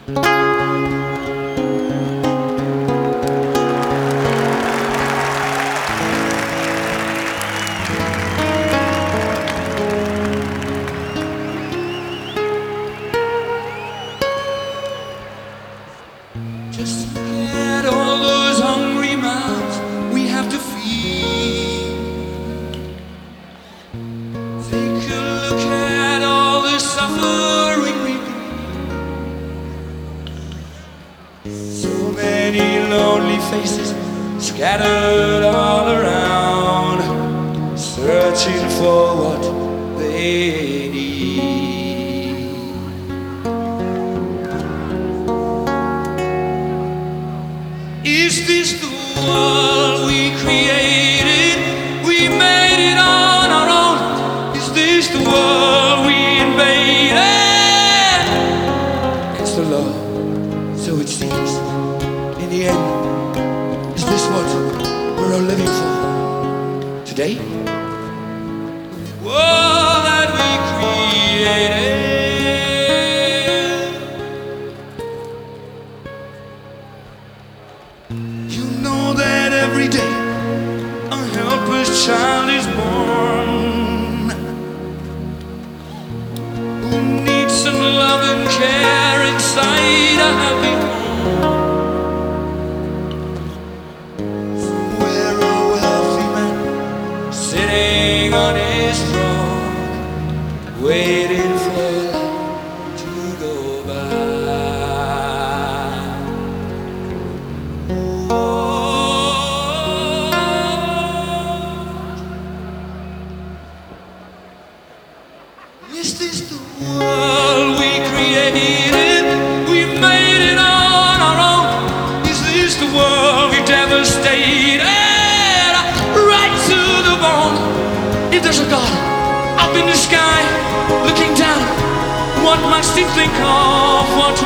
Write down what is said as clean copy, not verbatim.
Just look at all those hungry mouths we have to feed. Take a look at all the suffering we do. So many lonely faces scattered all around, searching for what they need. Is this the world we created? We made it on our own. Is this the world we invaded? It's the law, so it seems. In the end, is this what we're all living for today? The world that we created. You know that every day a helpless child is born who needs some love and care inside a happy home. Somewhere a wealthy man sitting on his throne, waiting for life to go by. Is this the world we created? We made it on our own. Is this the world we devastated? Right to the bone. If there's a God up in the sky looking down, what must he think of what